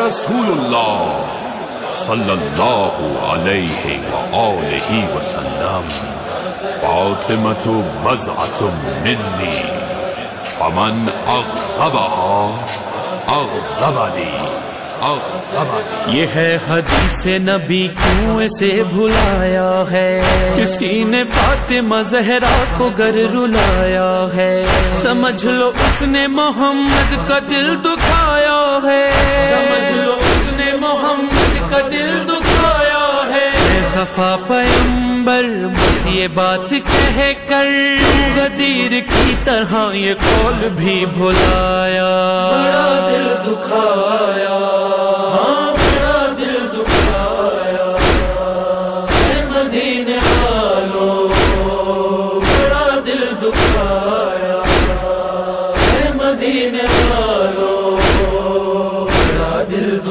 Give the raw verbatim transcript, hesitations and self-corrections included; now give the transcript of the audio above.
رسول اللہ صلی اللہ علیہ وآلہ وسلم فاطمۃ بضعۃ منی فمن اغضبها اغضبنی اغضبنی۔ یہ ہے حدیث نبی، کیوں اسے بھلایا ہے؟ کسی نے فاطمہ زہرا کو گر رلایا ہے، سمجھ لو اس نے محمد کا دل دکھایا ہے، سمجھ لو اس نے محمد کا دل دکھایا ہے۔ خفا پیمبر بس یہ بات کہہ کر غدیر کی طرح یہ قول بھی بھلایا، بڑا دل دکھایا، ہاں بڑا دل دکھایا، اے مدینے والو بڑا دل دکھایا، اے مدینے والو